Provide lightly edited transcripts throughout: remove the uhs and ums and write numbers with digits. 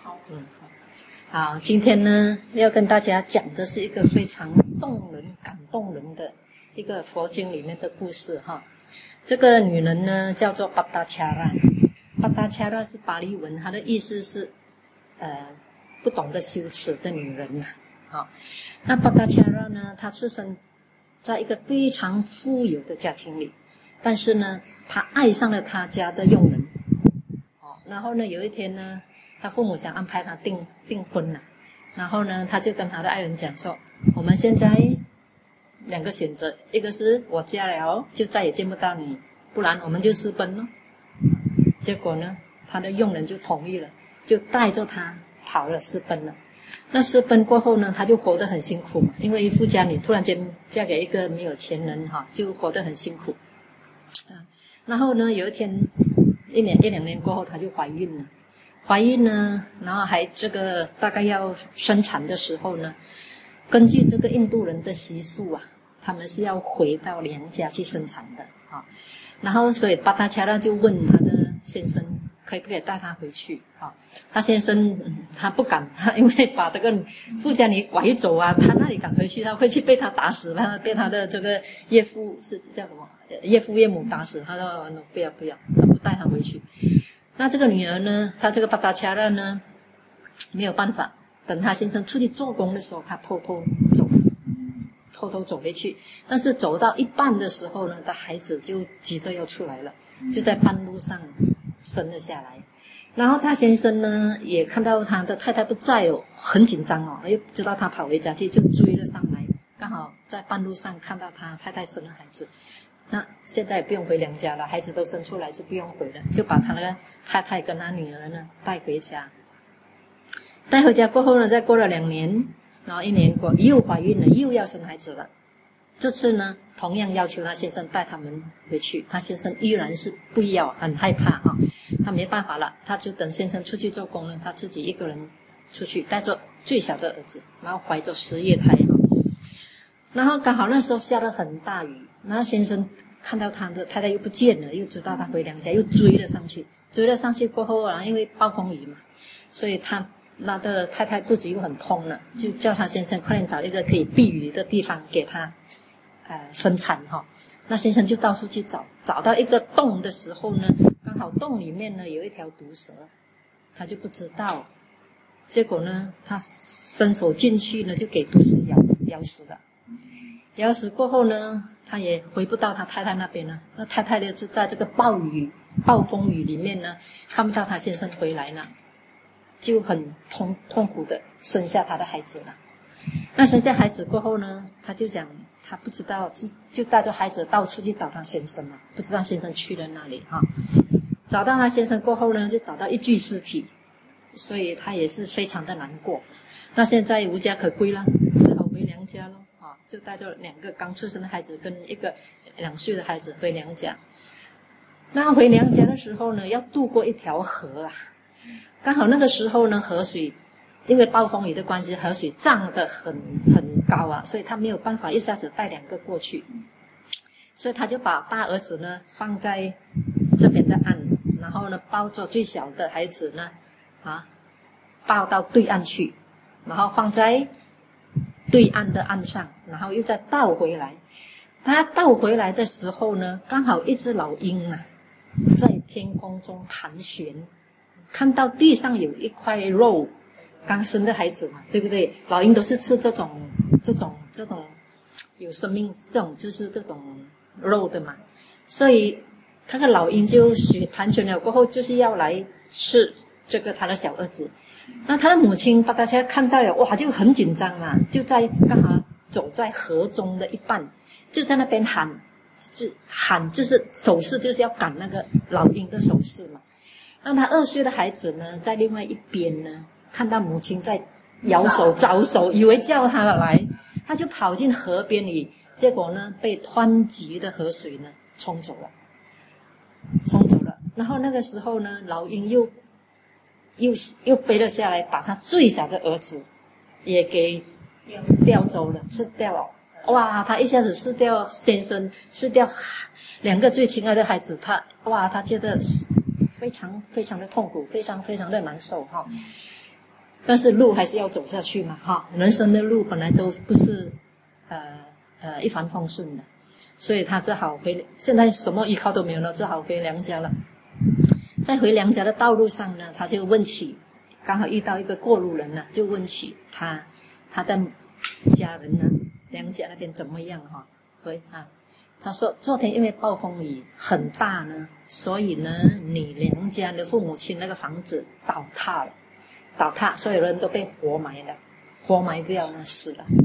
好，好，今天呢要跟大家讲的是一个非常动人、感动人的一个佛经里面的故事哈。这个女人呢叫做巴达恰拉，巴达恰拉是巴利文，它的意思是不懂得羞耻的女人呐。好，那巴达恰拉呢，她出生在一个非常富有的家庭里，但是呢，她爱上了她家的佣人。然后呢，有一天呢，他父母想安排他订婚了，然后呢，他就跟他的爱人讲说，我们现在两个选择，一个是我嫁了就再也见不到你，不然我们就私奔了。结果呢，他的佣人就同意了，就带着他跑了，私奔了。那私奔过后呢，他就活得很辛苦嘛，因为富家女突然间嫁给一个没有钱人哈，就活得很辛苦。然后呢，有一天一两年过后，她就怀孕了。怀孕呢，然后还这个大概要生产的时候呢，根据这个印度人的习俗啊，他们是要回到娘家去生产的啊。然后所以巴达恰拉就问他的先生，可以不可以带他回去啊？他先生他不敢，因为把这个富家女拐走啊，他哪里敢回去？他回去被他打死了，被他的这个岳父是叫什么？岳父岳母打死。他说不要，他不带他回去。那这个女儿呢，她这个巴达恰拉呢，没有办法，等她先生出去做工的时候，她偷偷走回去。但是走到一半的时候呢，她孩子就急着要出来了，就在半路上生了下来。然后她先生呢，也看到他的太太不在哦，很紧张哦，又知道他跑回家去，就追了上来，刚好在半路上看到他太太生了孩子。那现在也不用回娘家了，孩子都生出来就不用回了，就把他那个太太跟他女儿呢带回家。带回家过后呢，再过了2年，然后1年过又怀孕了，又要生孩子了。这次呢，同样要求他先生带他们回去，他先生依然是不要，很害怕哈。他没办法了，他就等先生出去做工了，他自己一个人出去，带着最小的儿子，然后怀着10月胎。然后刚好那时候下了很大雨，然后先生看到他的太太又不见了，又知道他回娘家，又追了上去。追了上去过后啊，因为暴风雨嘛，所以他的太太肚子又很痛了，就叫他先生快点找一个可以避雨的地方给他生产哈。那先生就到处去找，找到一个洞的时候呢，刚好洞里面呢有一条毒蛇，他就不知道。结果呢，他伸手进去呢，就给毒蛇咬死了。咬死过后呢，他也回不到他太太那边了。那太太呢，就在这个暴风雨里面呢，看不到他先生回来呢，就很痛苦的生下他的孩子了。那生下孩子过后呢，他就讲他不知道，就带着孩子到处去找他先生了，不知道先生去了哪里哈。找到他先生过后呢，就找到一具尸体，所以他也是非常的难过。那现在无家可归了，只好回娘家了。就带着2个刚出生的孩子跟一个2岁的孩子回娘家。那回娘家的时候呢，要渡过一条河啊。刚好那个时候呢，河水因为暴风雨的关系，河水涨得很高啊，所以他没有办法一下子带2个过去，所以他就把大儿子呢放在这边的岸，然后呢抱着最小的孩子呢抱到对岸去，然后放在对岸的岸上，然后又再倒回来。他倒回来的时候呢，刚好一只老鹰啊，在天空中盘旋，看到地上有一块肉，刚生的孩子嘛，对不对？老鹰都是吃这种有生命，就是这种肉的嘛。所以他的老鹰就盘旋了过后，就是要来吃这个他的小儿子。那他的母亲巴达恰拉看到了，哇，就很紧张嘛，就在刚好走在河中的一半，就在那边喊，就是手势，就是要赶那个老鹰的手势嘛。那他2岁的孩子呢，在另外一边呢，看到母亲在摇手招手，以为叫他来，他就跑进河边里，结果呢，被湍急的河水呢冲走了。然后那个时候呢，老鹰又飞了下来，把他最小的儿子也给叼走了，吃掉了。哇，他一下子失掉先生，失掉2个最亲爱的孩子，他觉得非常非常的痛苦，非常非常的难受哈。 但是路还是要走下去嘛，哈，人生的路本来都不是一帆风顺的，所以他只好现在什么依靠都没有了，只好回娘家了。在回娘家的道路上呢，他就问起，刚好遇到一个过路人呢，就问起他的家人呢，娘家那边怎么样哈？他说昨天因为暴风雨很大呢，所以呢你娘家的父母亲那个房子倒塌，所有人都被活埋掉了，死了。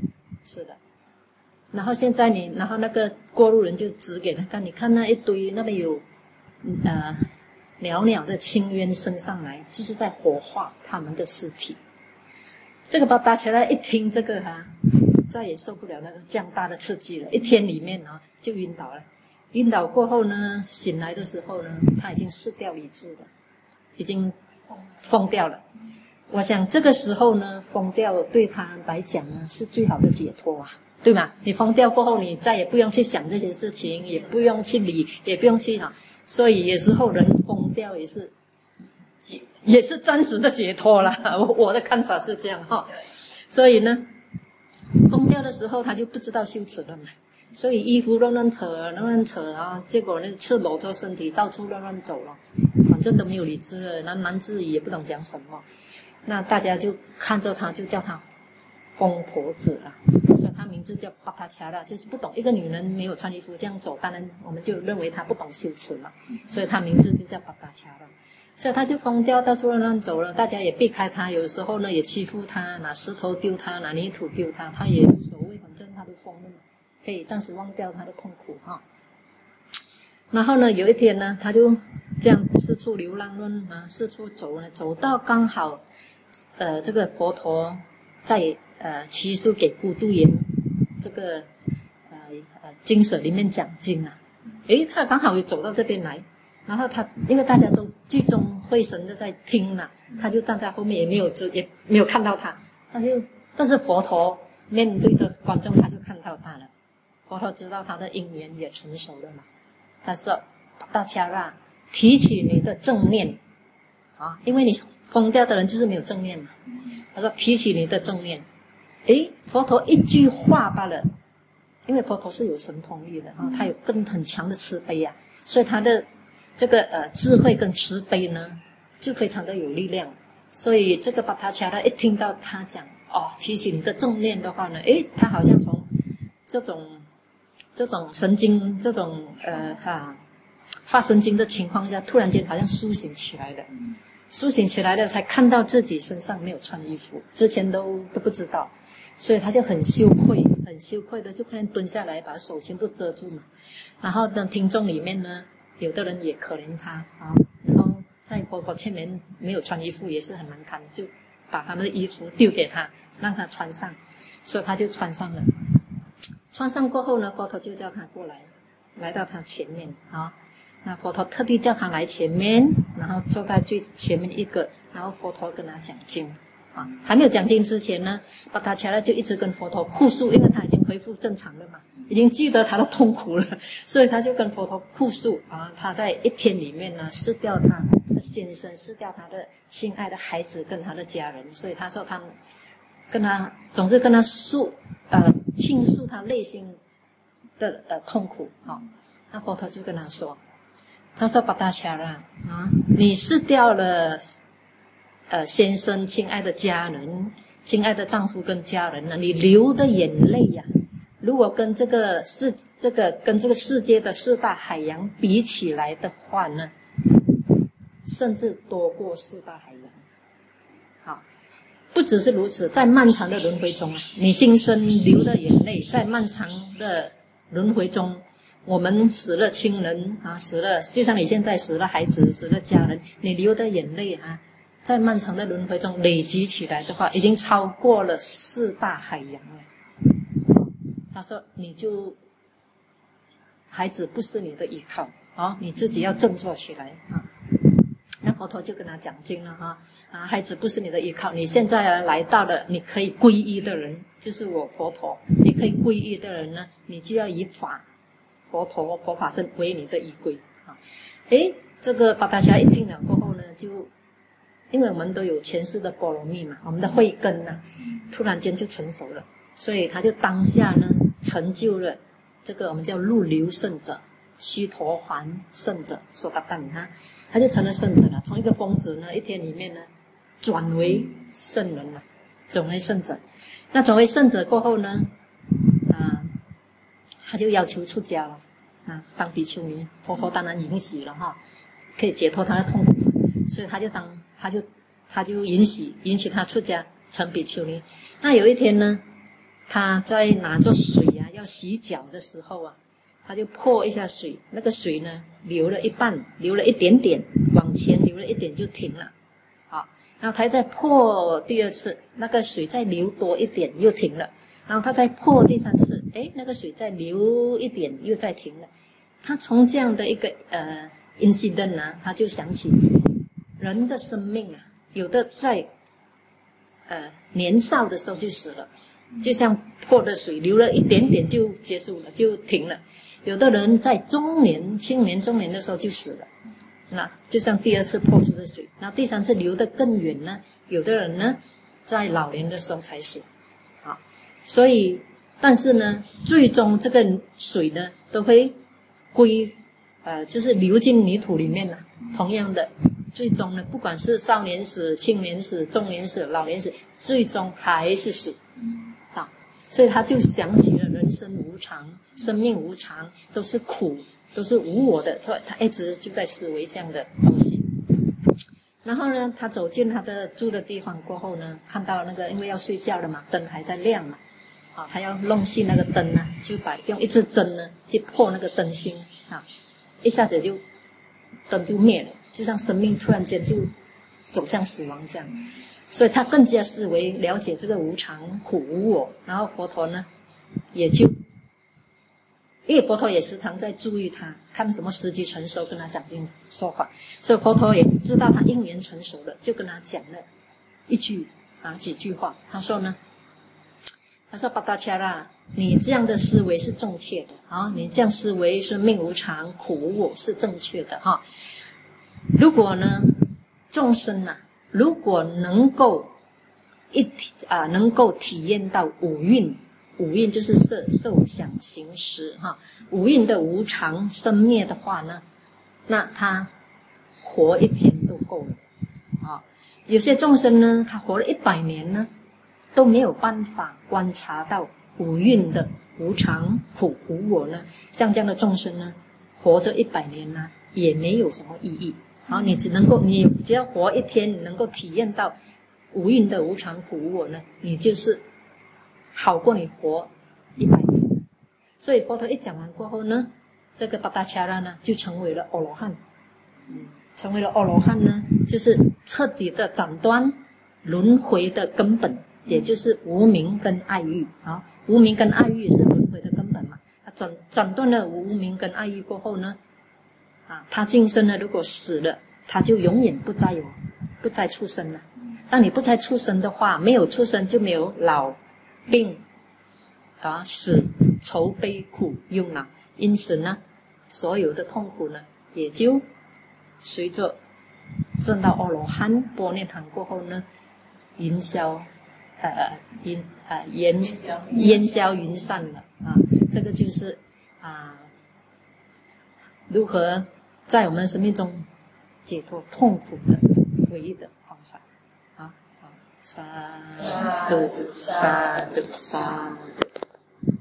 然后现在然后那个过路人就指给他看，你看那一堆那边有袅袅的青烟升上来，就是在火化他们的尸体。这个巴达乔拉一听这个再也受不了那个这样大的刺激了，一天里面就晕倒了。晕倒过后呢，醒来的时候呢，他已经失掉理智了，已经疯掉了。我想这个时候呢，疯掉对他来讲呢是最好的解脱啊，对吗？你疯掉过后，你再也不用去想这些事情，也不用去理，也不用去所以有时候人疯掉也是暂时的解脱了。我的看法是这样哈。所以呢，疯掉的时候他就不知道羞耻了嘛，所以衣服乱扯啊，结果呢赤裸着身体到处乱走了，反正都没有理智了，喃喃自语也不懂讲什么。那大家就看着他，就叫他疯婆子了。所以他名字叫巴塔恰拉，就是不懂一个女人没有穿衣服这样走，当然我们就认为她不懂羞耻嘛，所以她名字就叫巴塔恰拉。所以他就疯掉，到处乱走了，大家也避开他，有时候呢也欺负他，拿石头丢他，拿泥土丢他，他也无所谓，反正他都疯了嘛，可以暂时忘掉他的痛苦哈。然后呢，有一天呢，他就这样四处流浪四处走呢，走到刚好这个佛陀在祇树给孤独园这个经舍里面讲经啊，他刚好也走到这边来。然后他因为大家都聚中会神的在听嘛，他就站在后面，也没有看到他，但是佛陀面对着观众，他就看到他了。佛陀知道他的因缘也成熟了嘛，他说巴达恰拉，提起你的正念因为你疯掉的人就是没有正念嘛。他说提起你的正念，佛陀一句话罢了，因为佛陀是有神通力的他有很强的慈悲啊，所以他的这个智慧跟慈悲呢就非常的有力量。所以这个巴塔恰拉一听到他讲提起你的正念的话呢，他好像从这种神经这种发神经的情况下，突然间好像苏醒起来了，才看到自己身上没有穿衣服，之前都不知道，所以他就很羞愧的就突然蹲下来，把手全部遮住嘛。然后呢，听众里面呢，有的人也可怜他然后在佛陀前面没有穿衣服也是很难看，就把他们的衣服丢给他，让他穿上，所以他就穿上了。穿上过后呢，佛陀就叫他过来，来到他前面那佛陀特地叫他来前面，然后坐在最前面一个，然后佛陀跟他讲经还没有讲经之前呢，巴达恰拉就一直跟佛陀哭诉，因为他已经恢复正常了嘛，已经记得他的痛苦了，所以他就跟佛陀哭诉他在一天里面呢失掉他的先生，失掉他的亲爱的孩子跟他的家人，所以他说他总是跟他倾诉他内心的痛苦那佛陀就跟他说巴达恰拉你失掉了先生亲爱的家人，亲爱的丈夫跟家人呢，你流的眼泪呀如果跟这个世界的四大海洋比起来的话呢，甚至多过四大海洋不只是如此，在漫长的轮回中你今生流的眼泪，在漫长的轮回中，我们死了亲人死了，就像你现在死了孩子，死了家人，你流的眼泪在漫长的轮回中累积起来的话，已经超过了四大海洋了。他说孩子不是你的依靠你自己要振作起来那佛陀就跟他讲经了孩子不是你的依靠，你现在来到了你可以皈依的人，就是我佛陀，你可以皈依的人呢，你就要以佛法身为你的依归这个巴达恰一听了过后呢，就因为我们都有前世的波罗蜜嘛，我们的慧根呢，突然间就成熟了，所以他就当下呢成就了这个我们叫入流圣者、须陀洹圣者所达旦哈，他就成了圣者了，从一个疯子呢一天里面呢转为圣人了，转为圣者。那转为圣者过后呢，他就要求出家了当比丘尼，佛陀当然允许了哈，可以解脱他的痛苦，所以他就允许他出家成比丘尼。那有一天呢，他在拿着水要洗脚的时候他就泼一下水，那个水呢流了一半，流了一点点，往前流了一点就停了。然后他再泼第二次，那个水再流多一点又停了。然后他再泼第三次，那个水再流一点又再停了。他从这样的一个incident 他就想起人的生命有的在年少的时候就死了，就像泼的水流了一点点就结束了，就停了。有的人在青年中年的时候就死了，那就像第二次泼出的水，然后第三次流得更远呢。有的人呢在老年的时候才死所以但是呢最终这个水呢都会就是流进泥土里面同样的最终呢不管是少年死、青年死、中年死、老年死，最终还是死所以他就想起了人生无常，生命无常，都是苦，都是无我的，他一直就在思维这样的东西。然后呢他走进他的住的地方过后呢，看到那个因为要睡觉了嘛，灯还在亮嘛他要弄熄那个灯就用一支针呢去破那个灯芯一下子就灯就灭了，就像生命突然间就走向死亡这样。所以他更加思维了解这个无常、苦、无我。然后佛陀呢也就因为佛陀也时常在注意他，看什么时机成熟跟他讲经说法，所以佛陀也知道他因缘成熟了，就跟他讲了几句话。他说巴达恰拉，你这样的思维是正确的你这样思维生命无常、苦无我是正确的如果呢众生如果能够体验到五蕴就是色、受、想、行、识五蕴的无常生灭的话呢，那他活一天都够了有些众生呢他活了100年呢都没有办法观察到五蕴的无常、苦、无我呢，像这样的众生呢活着100年呢也没有什么意义你只要活一天，你能够体验到无蕴的无常、苦、无我呢，你就是好过你活100年。所以佛陀一讲完过后呢，这个巴达恰拉呢就成为了阿罗汉。成为了阿罗汉呢，就是彻底的斩断轮回的根本，也就是无明跟爱欲无明跟爱欲是轮回的根本嘛。他斩断了无明跟爱欲过后呢他今生呢如果死了，他就永远不再出生了。当你不再出生的话，没有出生就没有老病死、愁悲苦忧恼，因此呢所有的痛苦呢也就随着证到阿罗汉般涅槃过后呢烟消云散了这个就是如何在我们生命中解脱痛苦的唯一的方法。萨埵萨埵萨埵。